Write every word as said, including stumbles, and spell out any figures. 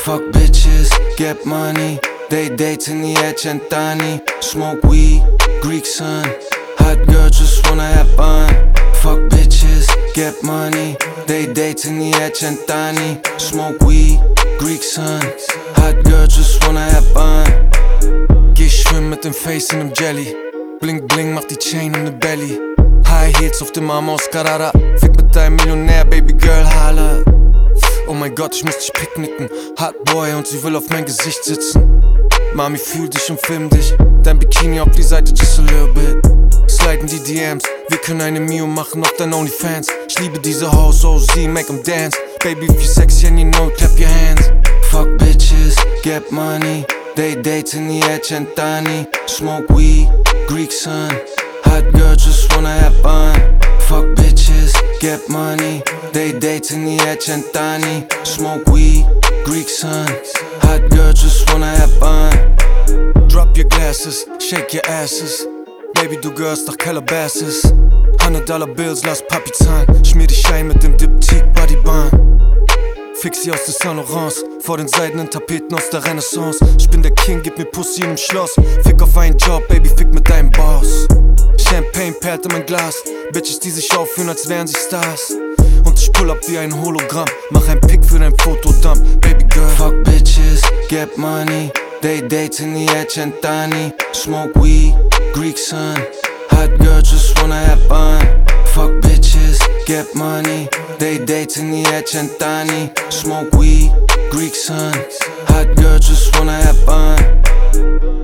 Fuck bitches, get money. They date in the edge and tiny. Smoke weed, Greek sun. Hot girls just wanna have fun. Fuck bitches, get money. They date in the edge and tiny. Smoke weed, Greek sun. Hot girls just wanna have fun. Geh schwimmen mit dem Face in nem Jelly. Bling bling macht die Chain in the Belly. High Heels auf dem Arm aus Carrara. Fick mit deinem Millionär, Baby Girl, holla. Oh mein Gott, ich muss dich picknicken. Hot Boy und sie will auf mein Gesicht sitzen. Mami, fühl dich und film dich. Dein Bikini auf die Seite, just a little bit. Sliden die D Ms, wir können eine Mio machen auf dein OnlyFans. Ich liebe diese Hoes, oh sie, make 'em dance. Baby, if you sexy and you know, clap your hands. Fuck bitches, get money. They date in the edge and tiny. Smoke weed, Greek sun. Hot girls just wanna have fun. Fuck bitches, get money. They date in the edge and tiny. Smoke weed, Greek sun. Hot girls just wanna have fun. Drop your glasses, shake your asses. Baby, du gehörst nach Calabasas. Hundred Dollar Bills, lass Papi zahlen. Schmier die Schein mit dem Diptyque Bodybahn. Fix sie aus der Saint Laurence. Vor den seidenen Tapeten aus der Renaissance. Ich bin der King, gib mir Pussy im Schloss. Fick auf einen Job, Baby, fick mit deinem Boss. Champagne perlt in mein Glas. Bitches, die sich aufführen, als wären sie Stars. Und ich pull up wie ein Hologramm. Mach ein Pick für dein Fotodump, Baby girl. Fuck bitches, get money. They date in the edge and tiny. Smoke weed, Greek sun. Hot girls just wanna have fun. Fuck bitches, get money. They date in the edge and tiny. Smoke weed, Greek sun. Hot girls just wanna have fun.